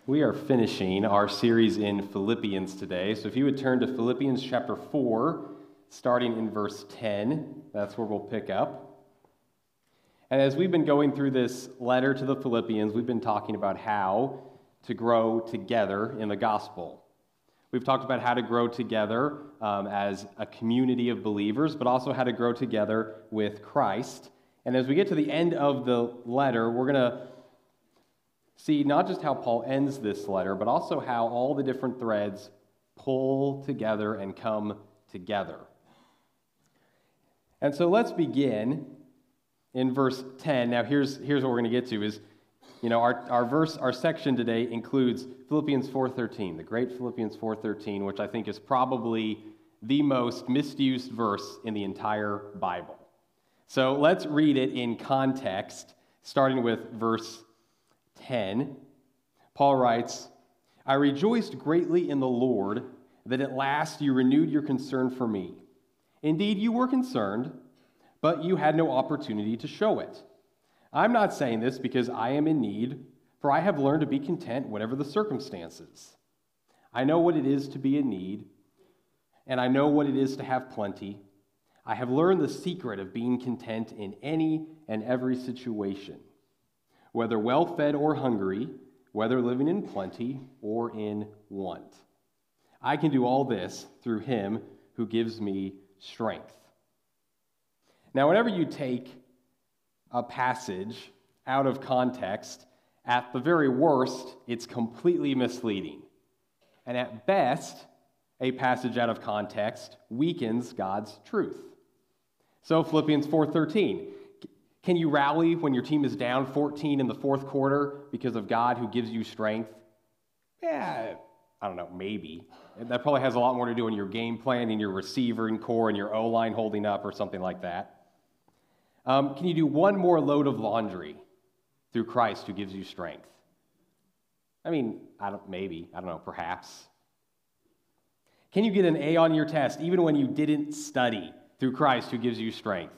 We are finishing our series in Philippians today. So if you would turn to Philippians chapter 4, starting in verse 10, that's where we'll pick up. And as we've been going through this letter to the Philippians, we've been talking about how to grow together in the gospel. We've talked about how to grow together as a community of believers, but also how to grow together with Christ. And as we get to the end of the letter, we're going to see not just how Paul ends this letter, but also how all the different threads pull together and come together. And so let's begin in verse 10. Now here's what we're going to get to is, our section today includes Philippians 4:13, the great Philippians 4:13, which I think is probably the most misused verse in the entire Bible. So let's read it in context, starting with verse 10. Paul writes, "I rejoiced greatly in the Lord that at last you renewed your concern for me. Indeed, you were concerned, but you had no opportunity to show it. I'm not saying this because I am in need, for I have learned to be content whatever the circumstances. I know what it is to be in need, and I know what it is to have plenty. I have learned the secret of being content in any and every situation, whether well-fed or hungry, whether living in plenty or in want. I can do all this through him who gives me strength." Now, whenever you take a passage out of context, at the very worst, it's completely misleading. And at best, a passage out of context weakens God's truth. So Philippians 4:13. Can you rally when your team is down 14 in the fourth quarter because of God who gives you strength? Yeah, I don't know, maybe. That probably has a lot more to do with your game plan and your receiver and core and your O-line holding up or something like that. Can you do one more load of laundry through Christ who gives you strength? I mean, I don't know, perhaps. Can you get an A on your test even when you didn't study through Christ who gives you strength?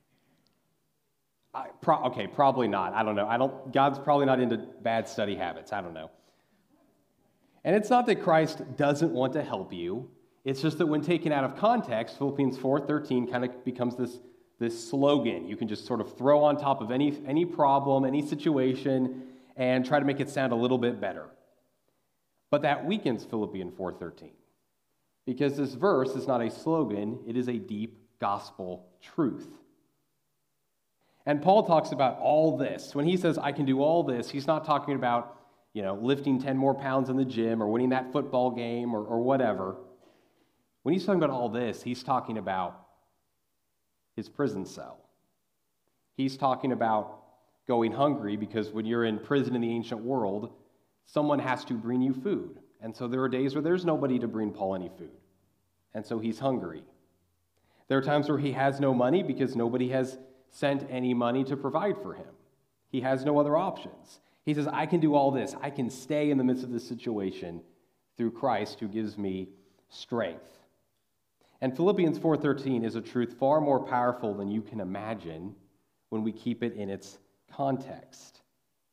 Probably not. I don't know. God's probably not into bad study habits. I don't know. And it's not that Christ doesn't want to help you. It's just that when taken out of context, Philippians 4:13 kind of becomes this slogan you can just sort of throw on top of any problem, any situation, and try to make it sound a little bit better. But that weakens Philippians 4:13 because this verse is not a slogan, it is a deep gospel truth. And Paul talks about all this. When he says, I can do all this, he's not talking about, lifting 10 more pounds in the gym or winning that football game or whatever. When he's talking about all this, he's talking about his prison cell. He's talking about going hungry because when you're in prison in the ancient world, someone has to bring you food. And so there are days where there's nobody to bring Paul any food. And so he's hungry. There are times where he has no money because nobody has sent any money to provide for him. He has no other options. He says, I can do all this. I can stay in the midst of this situation through Christ who gives me strength. And Philippians 4:13 is a truth far more powerful than you can imagine when we keep it in its context.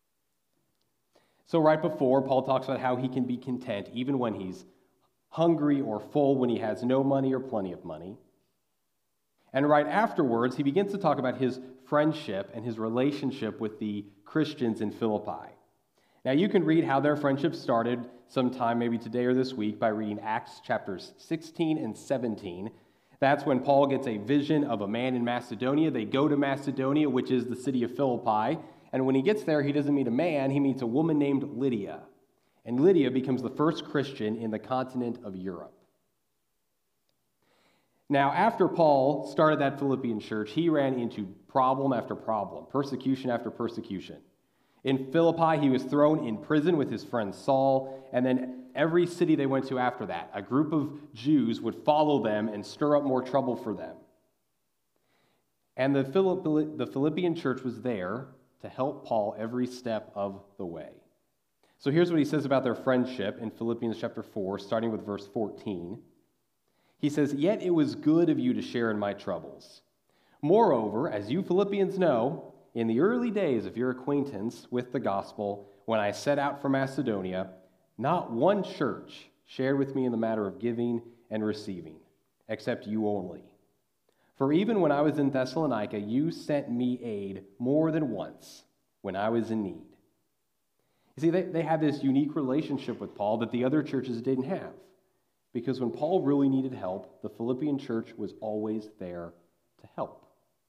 So right before, Paul talks about how he can be content even when he's hungry or full, when he has no money or plenty of money. And right afterwards, he begins to talk about his friendship and his relationship with the Christians in Philippi. Now, you can read how their friendship started sometime, maybe today or this week, by reading Acts chapters 16 and 17. That's when Paul gets a vision of a man in Macedonia. They go to Macedonia, which is the city of Philippi. And when he gets there, he doesn't meet a man, he meets a woman named Lydia. And Lydia becomes the first Christian in the continent of Europe. Now, after Paul started that Philippian church, he ran into problem after problem, persecution after persecution. In Philippi, he was thrown in prison with his friend Saul, and then every city they went to after that, a group of Jews would follow them and stir up more trouble for them. And the Philippian church was there to help Paul every step of the way. So here's what he says about their friendship in Philippians chapter 4, starting with verse 14. He says, "Yet it was good of you to share in my troubles. Moreover, as you Philippians know, in the early days of your acquaintance with the gospel, when I set out for Macedonia, Not one church shared with me in the matter of giving and receiving, except you only. For even when I was in Thessalonica, you sent me aid more than once when I was in need. You see, they had this unique relationship with Paul that the other churches didn't have. Because when Paul really needed help, the Philippian church was always there to help.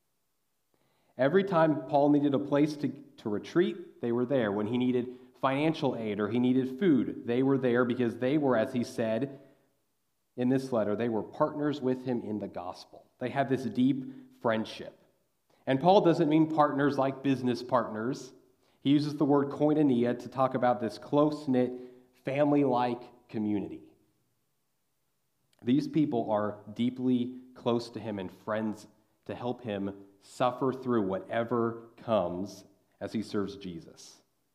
Every time Paul needed a place to retreat, they were there. When he needed financial aid or he needed food, they were there because they were, as he said in this letter, they were partners with him in the gospel. They had this deep friendship. And Paul doesn't mean partners like business partners. He uses the word koinonia to talk about this close-knit, family-like community. These people are deeply close to him and friends to help him suffer through whatever comes as he serves Jesus.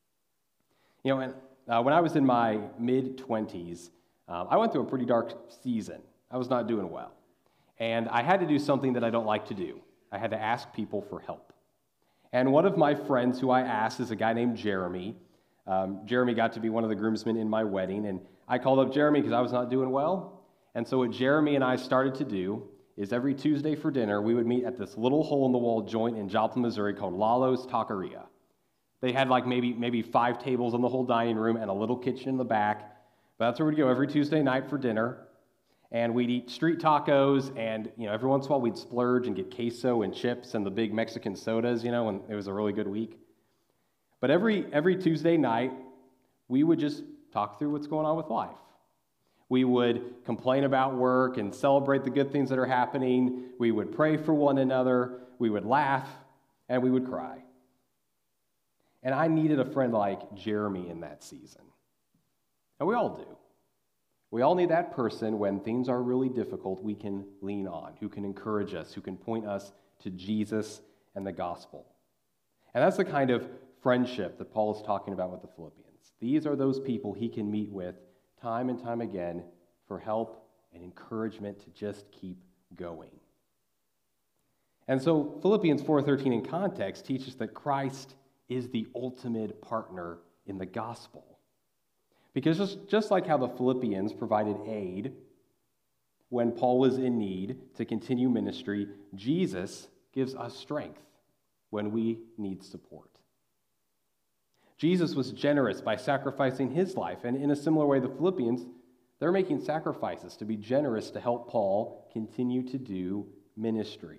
And when I was in my mid-20s, I went through a pretty dark season. I was not doing well. And I had to do something that I don't like to do. I had to ask people for help. And one of my friends who I asked is a guy named Jeremy. Jeremy got to be one of the groomsmen in my wedding, and I called up Jeremy because I was not doing well. And so what Jeremy and I started to do is every Tuesday for dinner, we would meet at this little hole-in-the-wall joint in Joplin, Missouri called Lalo's Taqueria. They had like maybe 5 tables in the whole dining room and a little kitchen in the back. But that's where we'd go every Tuesday night for dinner. And we'd eat street tacos, and every once in a while we'd splurge and get queso and chips and the big Mexican sodas, when it was a really good week. But every Tuesday night, we would just talk through what's going on with life. We would complain about work and celebrate the good things that are happening. We would pray for one another. We would laugh, and we would cry. And I needed a friend like Jeremy in that season. And we all do. We all need that person when things are really difficult we can lean on, who can encourage us, who can point us to Jesus and the gospel. And that's the kind of friendship that Paul is talking about with the Philippians. These are those people he can meet with time and time again for help and encouragement to just keep going. And so Philippians 4:13 in context teaches that Christ is the ultimate partner in the gospel. Because just like how the Philippians provided aid when Paul was in need to continue ministry, Jesus gives us strength when we need support. Jesus was generous by sacrificing his life, and in a similar way, the Philippians, they're making sacrifices to be generous to help Paul continue to do ministry.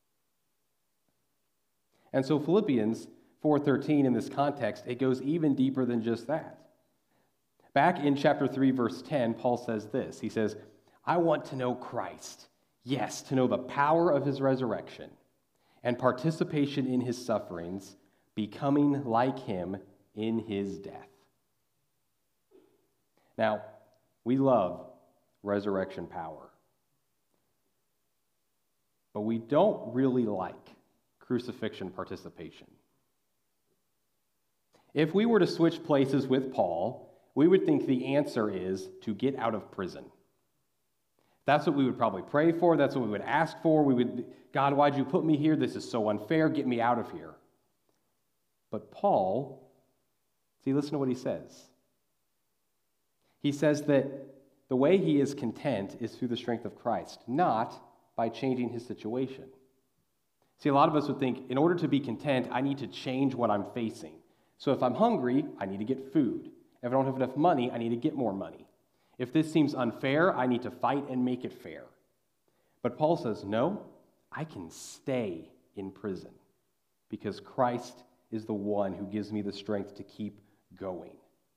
And so Philippians 4:13 in this context, it goes even deeper than just that. Back in chapter 3, verse 10, Paul says this. He says, I want to know Christ. Yes, to know the power of his resurrection and participation in his sufferings, becoming like him in his death. Now, we love resurrection power, but we don't really like crucifixion participation. If we were to switch places with Paul, we would think the answer is to get out of prison. That's what we would probably pray for. That's what we would ask for. God, why'd you put me here? This is so unfair. Get me out of here. But Paul, listen to what he says. He says that the way he is content is through the strength of Christ, not by changing his situation. See, a lot of us would think, in order to be content, I need to change what I'm facing. So if I'm hungry, I need to get food. If I don't have enough money, I need to get more money. If this seems unfair, I need to fight and make it fair. But Paul says, no, I can stay in prison because Christ is the one who gives me the strength to keep going.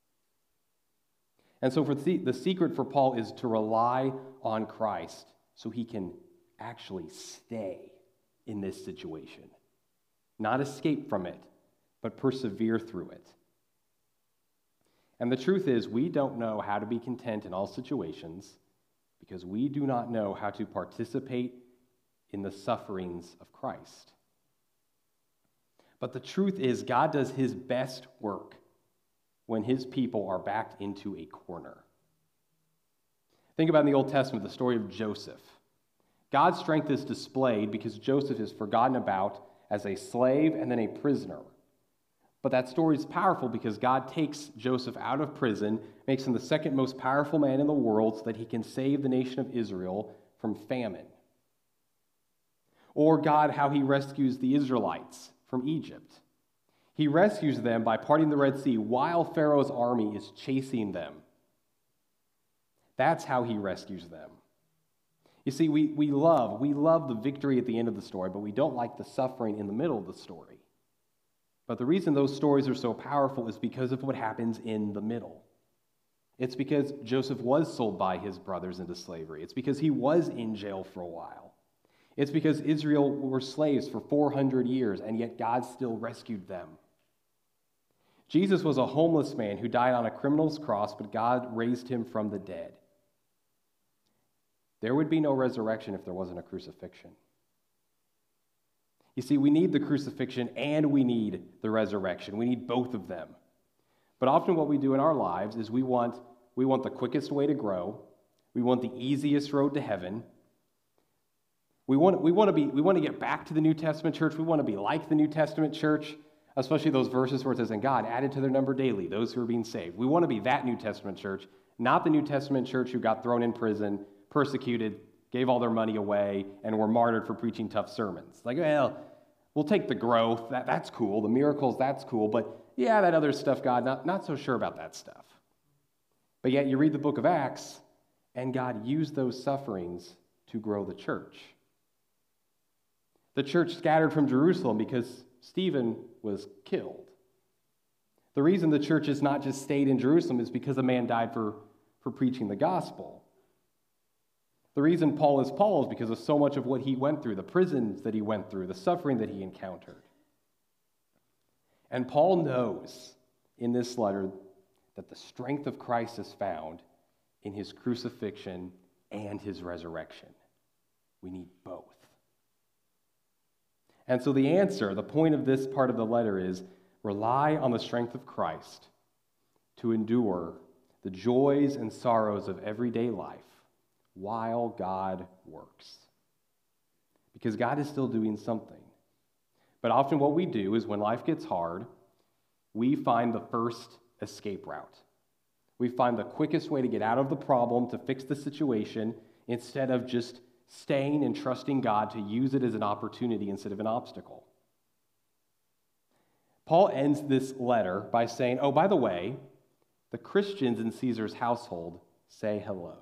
And so the secret for Paul is to rely on Christ so he can actually stay in this situation. Not escape from it, but persevere through it. And the truth is, we don't know how to be content in all situations because we do not know how to participate in the sufferings of Christ. But the truth is, God does his best work when his people are backed into a corner. Think about in the Old Testament, the story of Joseph. God's strength is displayed because Joseph is forgotten about as a slave and then a prisoner. But that story is powerful because God takes Joseph out of prison, makes him the second most powerful man in the world so that he can save the nation of Israel from famine. Or God, how he rescues the Israelites from Egypt. He rescues them by parting the Red Sea while Pharaoh's army is chasing them. That's how he rescues them. You see, we love the victory at the end of the story, but we don't like the suffering in the middle of the story. But the reason those stories are so powerful is because of what happens in the middle. It's because Joseph was sold by his brothers into slavery. It's because he was in jail for a while. It's because Israel were slaves for 400 years, and yet God still rescued them. Jesus was a homeless man who died on a criminal's cross, but God raised him from the dead. There would be no resurrection if there wasn't a crucifixion. You see, we need the crucifixion and we need the resurrection. We need both of them. But often what we do in our lives is we want the quickest way to grow. We want the easiest road to heaven. We want to get back to the New Testament church. We want to be like the New Testament church, especially those verses where it says, "And God added to their number daily those who are being saved." We want to be that New Testament church, not the New Testament church who got thrown in prison, persecuted, gave all their money away, and were martyred for preaching tough sermons. Like, well, we'll take the growth. That's cool. The miracles, that's cool. But yeah, that other stuff, God, not so sure about that stuff. But yet you read the book of Acts, and God used those sufferings to grow the church. The church scattered from Jerusalem because Stephen was killed. The reason the church has not just stayed in Jerusalem is because a man died for preaching the gospel. The reason Paul is because of so much of what he went through, the prisons that he went through, the suffering that he encountered. And Paul knows in this letter that the strength of Christ is found in his crucifixion and his resurrection. We need both. And so the point of this part of the letter is rely on the strength of Christ to endure the joys and sorrows of everyday life while God works. Because God is still doing something. But often what we do is when life gets hard, we find the first escape route. We find the quickest way to get out of the problem, to fix the situation, instead of just staying and trusting God to use it as an opportunity instead of an obstacle. Paul ends this letter by saying, oh, by the way, the Christians in Caesar's household say hello.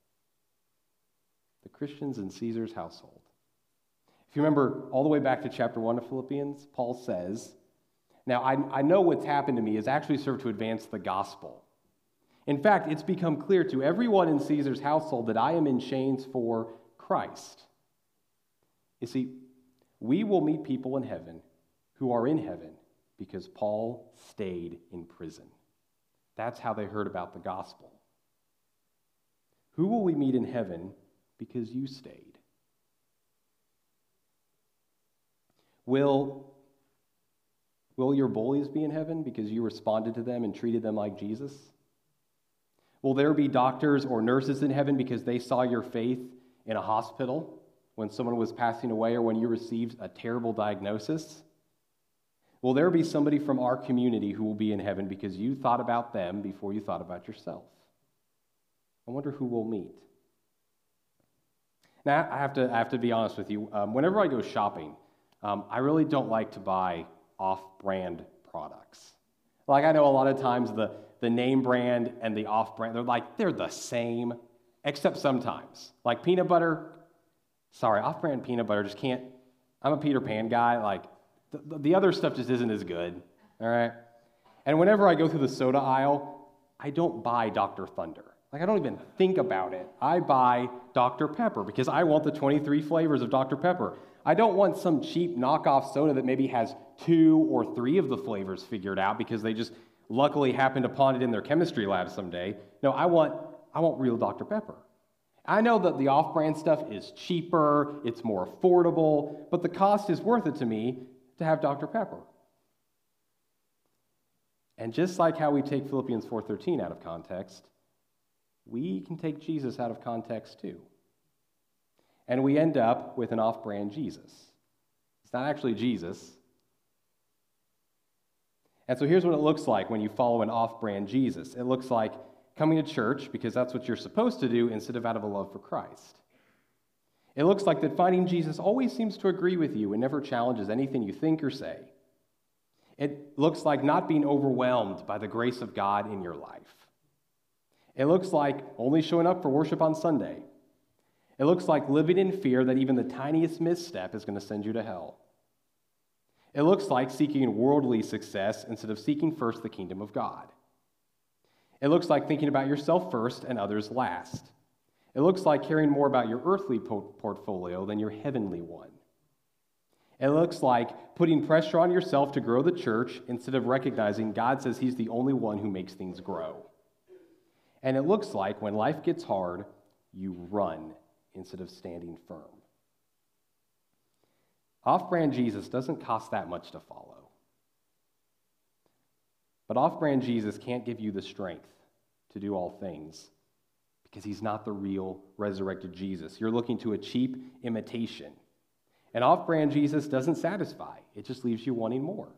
The Christians in Caesar's household. If you remember all the way back to chapter 1 of Philippians, Paul says, now I know what's happened to me has actually served to advance the gospel. In fact, it's become clear to everyone in Caesar's household that I am in chains for Christ. You see, we will meet people in heaven who are in heaven because Paul stayed in prison. That's how they heard about the gospel. Who will we meet in heaven because you stayed? Will your bullies be in heaven because you responded to them and treated them like Jesus? Will there be doctors or nurses in heaven because they saw your faith in a hospital when someone was passing away or when you received a terrible diagnosis? Will there be somebody from our community who will be in heaven because you thought about them before you thought about yourself? I wonder who we'll meet. Now, I have to be honest with you. Whenever I go shopping, I really don't like to buy off-brand products. Like, I know a lot of times the name brand and the off-brand, they're the same, except sometimes. Like peanut butter, off-brand peanut butter just can't, I'm a Peter Pan guy, like, the other stuff just isn't as good, all right? And whenever I go through the soda aisle, I don't buy Dr. Thunder. Like, I don't even think about it. I buy Dr. Pepper because I want the 23 flavors of Dr. Pepper. I don't want some cheap knockoff soda that maybe has 2 or 3 of the flavors figured out because they just luckily happened upon it in their chemistry lab someday. No, I want real Dr. Pepper. I know that the off-brand stuff is cheaper, it's more affordable, but the cost is worth it to me to have Dr. Pepper. And just like how we take Philippians 4:13 out of context, we can take Jesus out of context too. And we end up with an off-brand Jesus. It's not actually Jesus. And so here's what it looks like when you follow an off-brand Jesus. It looks like coming to church because that's what you're supposed to do instead of out of a love for Christ. It looks like that finding Jesus always seems to agree with you and never challenges anything you think or say. It looks like not being overwhelmed by the grace of God in your life. It looks like only showing up for worship on Sunday. It looks like living in fear that even the tiniest misstep is going to send you to hell. It looks like seeking worldly success instead of seeking first the kingdom of God. It looks like thinking about yourself first and others last. It looks like caring more about your earthly portfolio than your heavenly one. It looks like putting pressure on yourself to grow the church instead of recognizing God says He's the only one who makes things grow. And it looks like when life gets hard, you run instead of standing firm. Off-brand Jesus doesn't cost that much to follow. But off-brand Jesus can't give you the strength to do all things because He's not the real resurrected Jesus. You're looking to a cheap imitation. And off-brand Jesus doesn't satisfy. It just leaves you wanting more.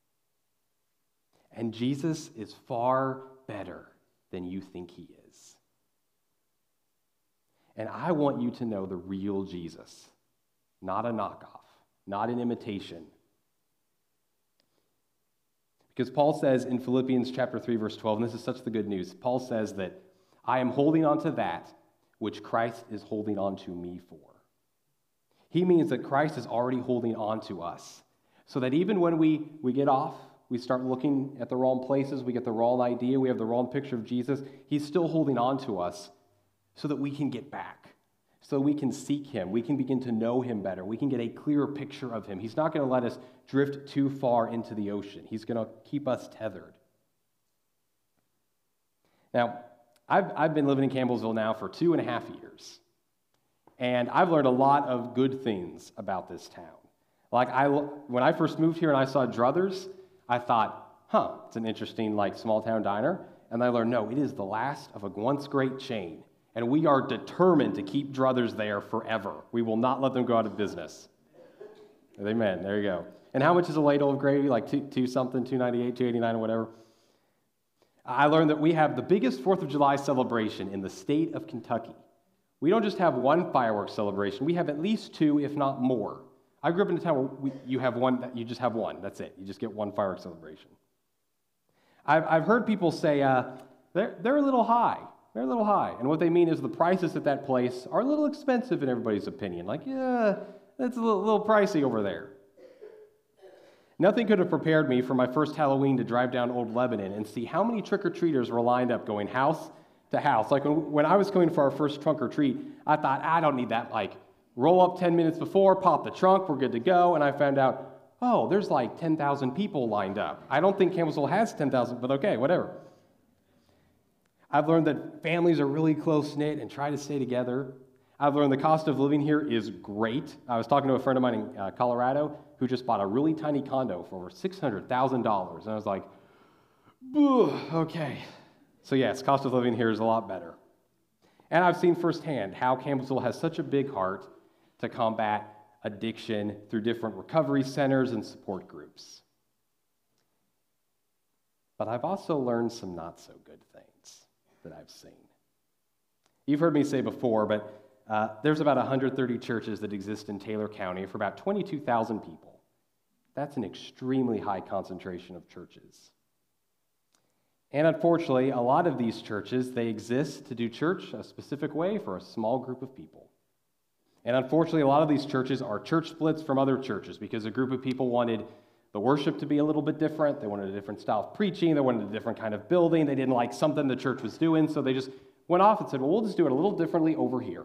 And Jesus is far better than you think He is. And I want you to know the real Jesus, not a knockoff, not an imitation. Because Paul says in Philippians chapter 3, verse 12, and this is such the good news, Paul says that I am holding on to that which Christ is holding on to me for. He means that Christ is already holding on to us, so that even when we get off, we start looking at the wrong places, we get the wrong idea, we have the wrong picture of Jesus, He's still holding on to us so that we can get back, so we can seek Him, we can begin to know Him better, we can get a clearer picture of Him. He's not going to let us drift too far into the ocean. He's going to keep us tethered. Now, I've been living in Campbellsville now for 2.5 years. And I've learned a lot of good things about this town. Like, when I first moved here and I saw Druthers, I thought, it's an interesting, small town diner. And I learned, no, it is the last of a once great chain. And we are determined to keep Druthers there forever. We will not let them go out of business. Amen. There you go. And how much is a ladle of gravy? Like two something, $2.98, $2.89, or whatever. I learned that we have the biggest 4th of July celebration in the state of Kentucky. We don't just have one fireworks celebration. We have at least 2, if not more. I grew up in a town where you just have one. That's it. You just get one fireworks celebration. I've heard people say they're a little high. They're a little high. And what they mean is the prices at that place are a little expensive in everybody's opinion. Like, yeah, that's a little pricey over there. Nothing could have prepared me for my first Halloween to drive down Old Lebanon and see how many trick-or-treaters were lined up going house to house. Like when I was going for our first trunk or treat, I thought, I don't need that. Roll up 10 minutes before, pop the trunk, we're good to go. And I found out, there's 10,000 people lined up. I don't think Campbellsville has 10,000, but okay, whatever. I've learned that families are really close-knit and try to stay together. I've learned the cost of living here is great. I was talking to a friend of mine in Colorado who just bought a really tiny condo for over $600,000. And I was like, okay. So yes, cost of living here is a lot better. And I've seen firsthand how Campbellsville has such a big heart to combat addiction through different recovery centers and support groups. But I've also learned some not so good things that I've seen. You've heard me say before, but there's about 130 churches that exist in Taylor County for about 22,000 people. That's an extremely high concentration of churches. And unfortunately, a lot of these churches, they exist to do church a specific way for a small group of people. And unfortunately, a lot of these churches are church splits from other churches because a group of people wanted the worship to be a little bit different. They wanted a different style of preaching. They wanted a different kind of building. They didn't like something the church was doing, so they just went off and said, well, we'll just do it a little differently over here.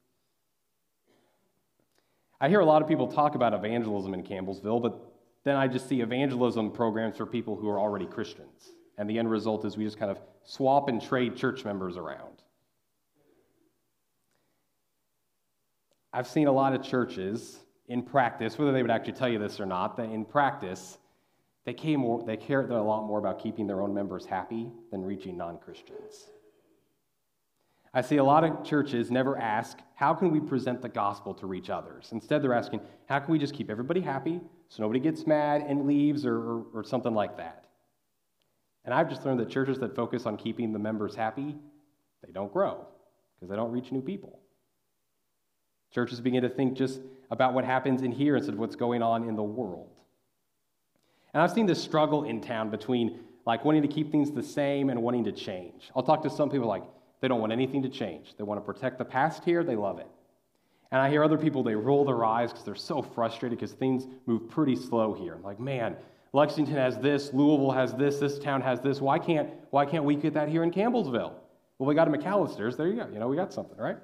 I hear a lot of people talk about evangelism in Campbellsville, but then I just see evangelism programs for people who are already Christians. And the end result is we just kind of swap and trade church members around. I've seen a lot of churches in practice, whether they would actually tell you this or not, that in practice, they care a lot more about keeping their own members happy than reaching non-Christians. I see a lot of churches never ask, how can we present the gospel to reach others? Instead, they're asking, how can we just keep everybody happy so nobody gets mad and leaves or something like that? And I've just learned that churches that focus on keeping the members happy, they don't grow because they don't reach new people. Churches begin to think just about what happens in here instead of what's going on in the world. And I've seen this struggle in town between like wanting to keep things the same and wanting to change. I'll talk to some people like they don't want anything to change. They want to protect the past here, they love it. And I hear other people, they roll their eyes because they're so frustrated because things move pretty slow here. Like, man, Lexington has this, Louisville has this town has this. Why can't we get that here in Campbellsville? Well, we got a McAllister's. There you go. We got something, right?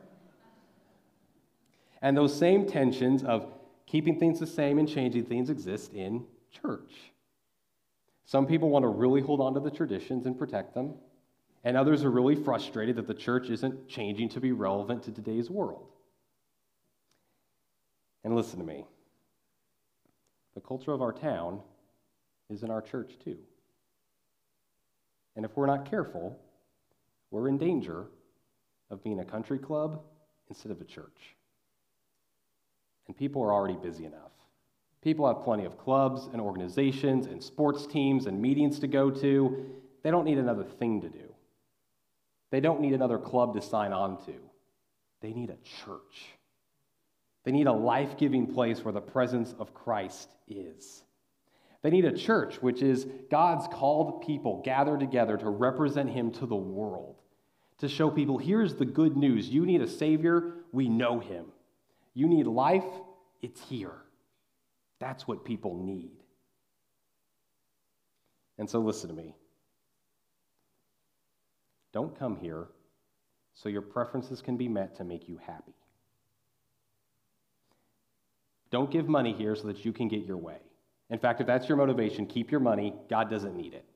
And those same tensions of keeping things the same and changing things exist in church. Some people want to really hold on to the traditions and protect them, and others are really frustrated that the church isn't changing to be relevant to today's world. And listen to me. The culture of our town is in our church too. And if we're not careful, we're in danger of being a country club instead of a church. And people are already busy enough. People have plenty of clubs and organizations and sports teams and meetings to go to. They don't need another thing to do. They don't need another club to sign on to. They need a church. They need a life-giving place where the presence of Christ is. They need a church, which is God's called people gathered together to represent him to the world, to show people, here's the good news. You need a Savior, we know him. You need life, it's here. That's what people need. And so listen to me. Don't come here so your preferences can be met to make you happy. Don't give money here so that you can get your way. In fact, if that's your motivation, keep your money. God doesn't need it.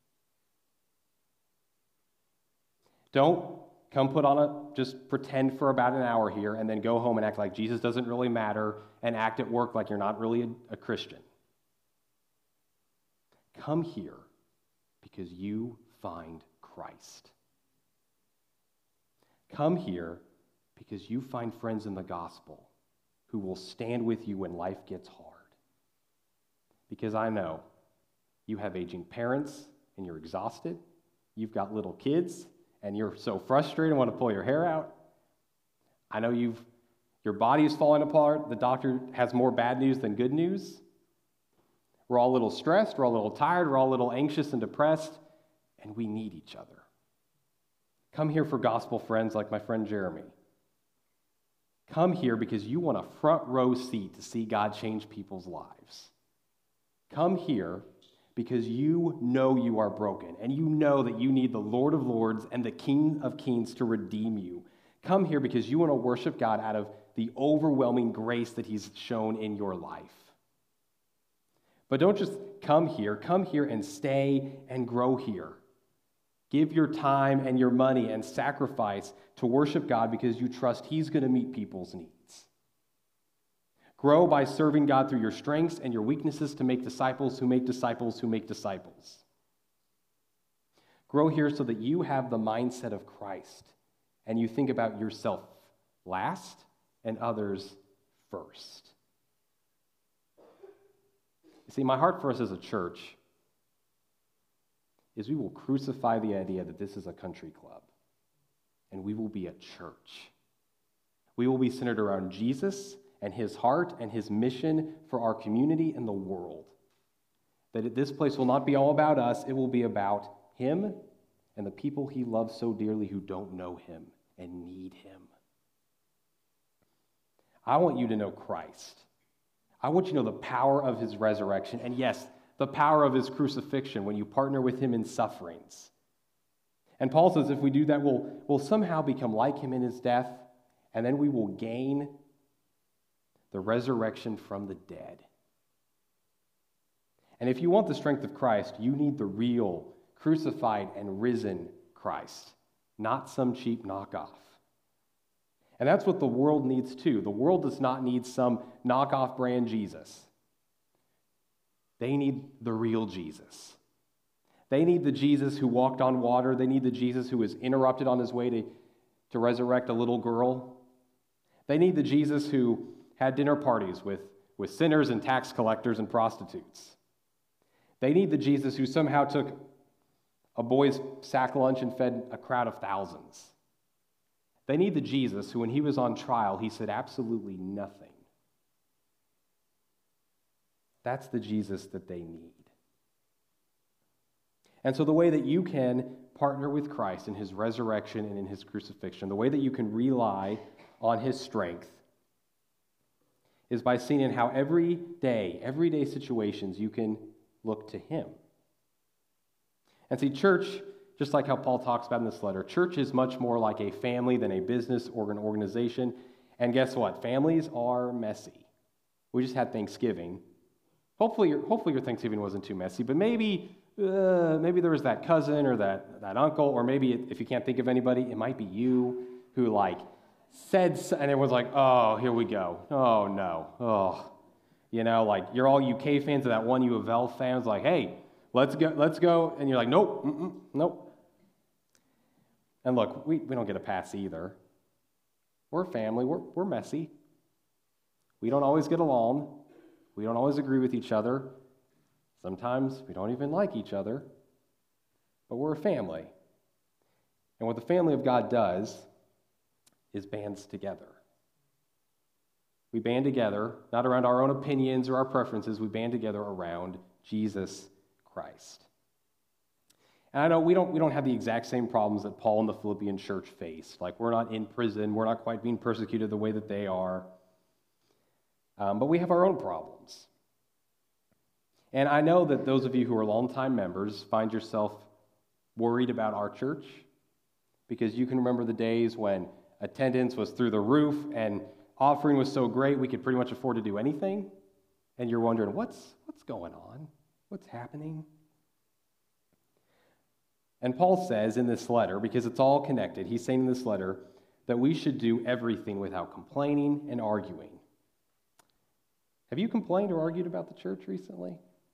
Don't come just pretend for about an hour here and then go home and act like Jesus doesn't really matter and act at work like you're not really a Christian. Come here because you find Christ. Come here because you find friends in the gospel who will stand with you when life gets hard. Because I know you have aging parents and you're exhausted. You've got little kids and you're so frustrated and want to pull your hair out. I know your body is falling apart. The doctor has more bad news than good news. We're all a little stressed. We're all a little tired. We're all a little anxious and depressed. And we need each other. Come here for gospel friends like my friend Jeremy. Come here because you want a front row seat to see God change people's lives. Come here because you know you are broken and you know that you need the Lord of Lords and the King of Kings to redeem you. Come here because you want to worship God out of the overwhelming grace that he's shown in your life. But don't just come here and stay and grow here. Give your time and your money and sacrifice to worship God because you trust he's going to meet people's needs. Grow by serving God through your strengths and your weaknesses to make disciples who make disciples who make disciples. Grow here so that you have the mindset of Christ and you think about yourself last and others first. You see, my heart for us as a church is we will crucify the idea that this is a country club, and we will be a church. We will be centered around Jesus and his heart and his mission for our community and the world. That this place will not be all about us, it will be about him and the people he loves so dearly who don't know him and need him. I want you to know Christ. I want you to know the power of his resurrection, and yes, the power of his crucifixion when you partner with him in sufferings. And Paul says if we do that, we'll somehow become like him in his death, and then we will gain the resurrection from the dead. And if you want the strength of Christ, you need the real, crucified and risen Christ, not some cheap knockoff. And that's what the world needs too. The world does not need some knockoff brand Jesus. They need the real Jesus. They need the Jesus who walked on water. They need the Jesus who was interrupted on his way to resurrect a little girl. They need the Jesus who had dinner parties with sinners and tax collectors and prostitutes. They need the Jesus who somehow took a boy's sack lunch and fed a crowd of thousands. They need the Jesus who, when he was on trial, he said absolutely nothing. That's the Jesus that they need. And so the way that you can partner with Christ in his resurrection and in his crucifixion, the way that you can rely on his strength, is by seeing in how everyday situations, you can look to him. And see, church, just like how Paul talks about in this letter, church is much more like a family than a business or an organization. And guess what? Families are messy. We just had Thanksgiving. Hopefully your Thanksgiving wasn't too messy, but maybe there was that cousin or that uncle, or maybe if you can't think of anybody, it might be you who said, and everyone's like, oh, here we go. Oh, no. Oh. You're all UK fans of that one U of L fans, like, hey, let's go. And you're like, nope, nope. And look, we don't get a pass either. We're family. We're messy. We don't always get along. We don't always agree with each other. Sometimes we don't even like each other. But we're a family. And what the family of God does is bands together. We band together, not around our own opinions or our preferences. We band together around Jesus Christ. And I know we don't have the exact same problems that Paul and the Philippian church faced. Like, we're not in prison. We're not quite being persecuted the way that they are. But we have our own problems. And I know that those of you who are longtime members find yourself worried about our church, because you can remember the days when attendance was through the roof and offering was so great we could pretty much afford to do anything. And you're wondering, what's going on? What's happening? And Paul says in this letter, because it's all connected, he's saying in this letter that we should do everything without complaining and arguing. Have you complained or argued about the church recently?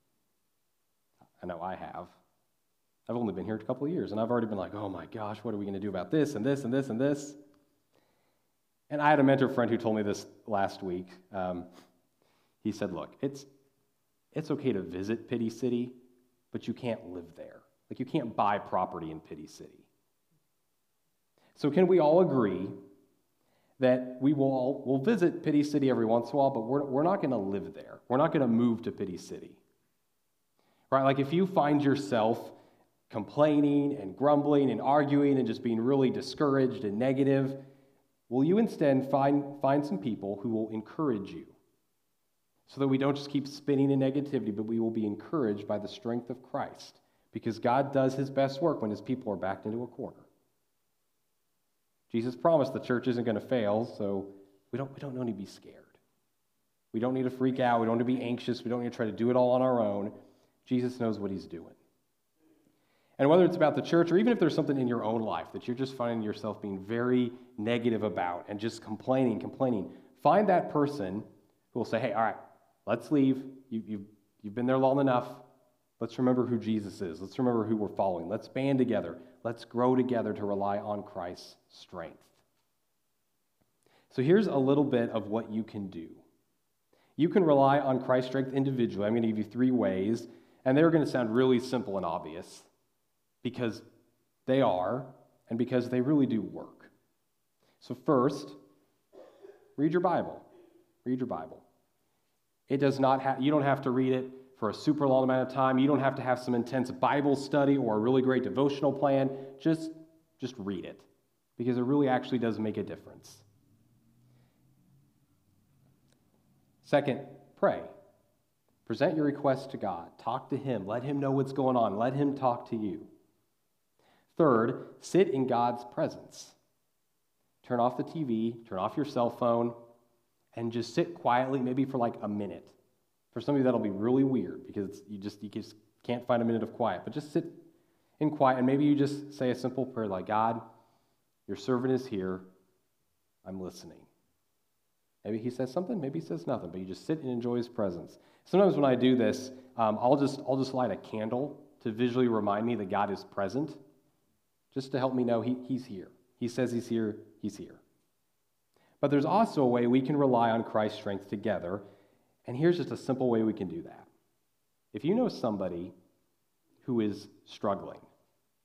I know I have. I've only been here a couple of years, and I've already been like, oh my gosh, what are we going to do about this and this and this and this? And I had a mentor friend who told me this last week. He said, look, it's okay to visit Pity City, but you can't live there. Like, you can't buy property in Pity City. So can we all agree that we'll visit Pity City every once in a while, but we're not going to live there. We're not going to move to Pity City. Right? Like, if you find yourself complaining and grumbling and arguing and just being really discouraged and negative, will you instead find some people who will encourage you, so that we don't just keep spinning in negativity, but we will be encouraged by the strength of Christ, because God does his best work when his people are backed into a corner. Jesus promised the church isn't going to fail, so we don't need to be scared. We don't need to freak out. We don't need to be anxious. We don't need to try to do it all on our own. Jesus knows what he's doing. And whether it's about the church, or even if there's something in your own life that you're just finding yourself being very negative about and just complaining, find that person who will say, hey, all right, let's leave. You've been there long enough. Let's remember who Jesus is. Let's remember who we're following. Let's band together. Let's grow together to rely on Christ's strength. So here's a little bit of what you can do. You can rely on Christ's strength individually. I'm going to give you 3 ways, and they're going to sound really simple and obvious, because they are, and because they really do work. So first, read your Bible. Read your Bible. It does not you don't have to read it for a super long amount of time. You don't have to have some intense Bible study or a really great devotional plan. Just read it, because it really actually does make a difference. Second, pray. Present your request to God. Talk to him. Let him know what's going on. Let him talk to you. Third, sit in God's presence. Turn off the TV, turn off your cell phone, and just sit quietly, maybe for like a minute. For some of you, that'll be really weird, because you just can't find a minute of quiet. But just sit in quiet, and maybe you just say a simple prayer like, God, your servant is here. I'm listening. Maybe he says something, maybe he says nothing, but you just sit and enjoy his presence. Sometimes when I do this, I'll just light a candle to visually remind me that God is present, just to help me know he's here. He says he's here, he's here. But there's also a way we can rely on Christ's strength together, and here's just a simple way we can do that. If you know somebody who is struggling,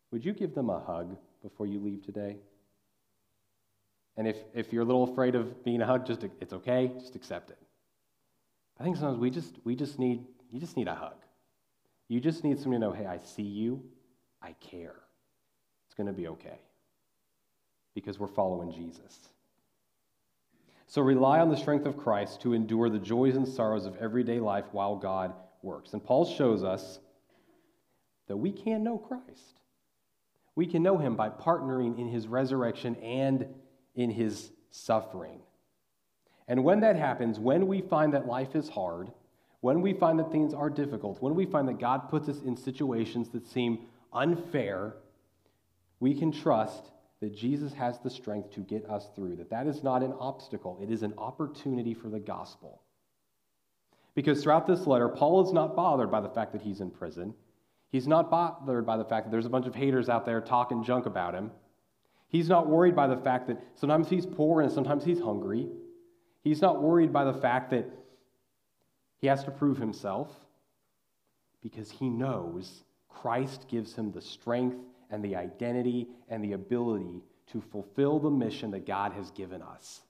would you give them a hug before you leave today? And if you're a little afraid of being hugged, it's okay, just accept it. I think sometimes you just need a hug. You just need someone to know, hey, I see you, I care. It's going to be okay because we're following Jesus. So rely on the strength of Christ to endure the joys and sorrows of everyday life while God works. And Paul shows us that we can know Christ. We can know him by partnering in his resurrection and in his suffering. And when that happens, when we find that life is hard, when we find that things are difficult, when we find that God puts us in situations that seem unfair, we can trust that Jesus has the strength to get us through, that is not an obstacle, it is an opportunity for the gospel. Because throughout this letter, Paul is not bothered by the fact that he's in prison. He's not bothered by the fact that there's a bunch of haters out there talking junk about him. He's not worried by the fact that sometimes he's poor and sometimes he's hungry. He's not worried by the fact that he has to prove himself, because he knows Christ gives him the strength and the identity and the ability to fulfill the mission that God has given us.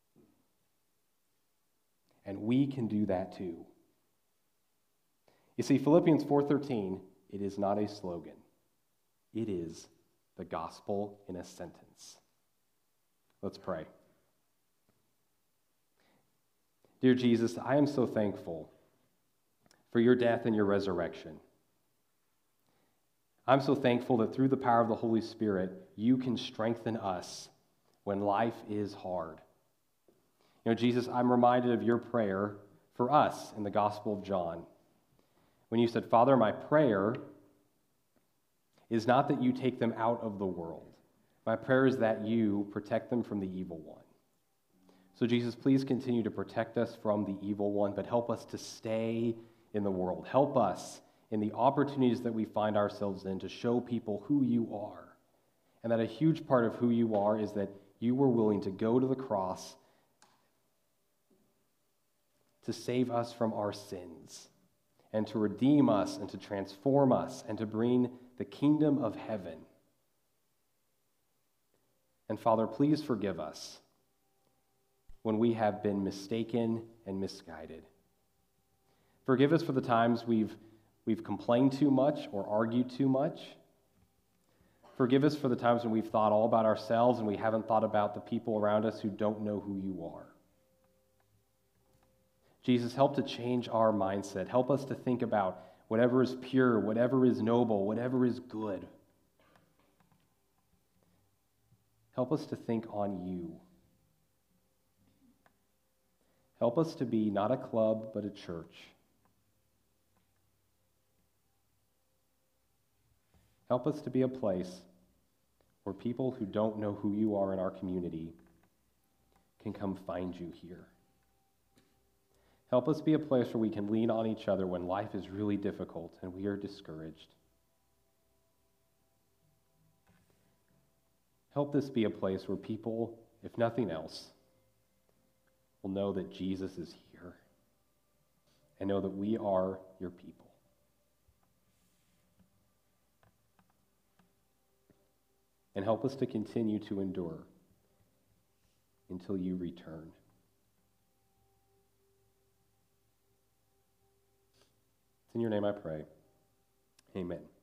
And we can do that too. You see, Philippians 4:13, it is not a slogan. It is the gospel in a sentence. Let's pray. Dear Jesus, I am so thankful for your death and your resurrection. I'm so thankful that through the power of the Holy Spirit, you can strengthen us when life is hard. You know, Jesus, I'm reminded of your prayer for us in the Gospel of John. When you said, Father, my prayer is not that you take them out of the world. My prayer is that you protect them from the evil one. So Jesus, please continue to protect us from the evil one, but help us to stay in the world. Help us in the opportunities that we find ourselves in to show people who you are. And that a huge part of who you are is that you were willing to go to the cross to save us from our sins and to redeem us and to transform us and to bring the kingdom of heaven. And Father, please forgive us when we have been mistaken and misguided. Forgive us for the times we've complained too much or argued too much. Forgive us for the times when we've thought all about ourselves and we haven't thought about the people around us who don't know who you are. Jesus, help to change our mindset. Help us to think about whatever is pure, whatever is noble, whatever is good. Help us to think on you. Help us to be not a club, but a church. Help us to be a place where people who don't know who you are in our community can come find you here. Help us be a place where we can lean on each other when life is really difficult and we are discouraged. Help this be a place where people, if nothing else, will know that Jesus is here and know that we are your people. And help us to continue to endure until you return. It's in your name I pray. Amen.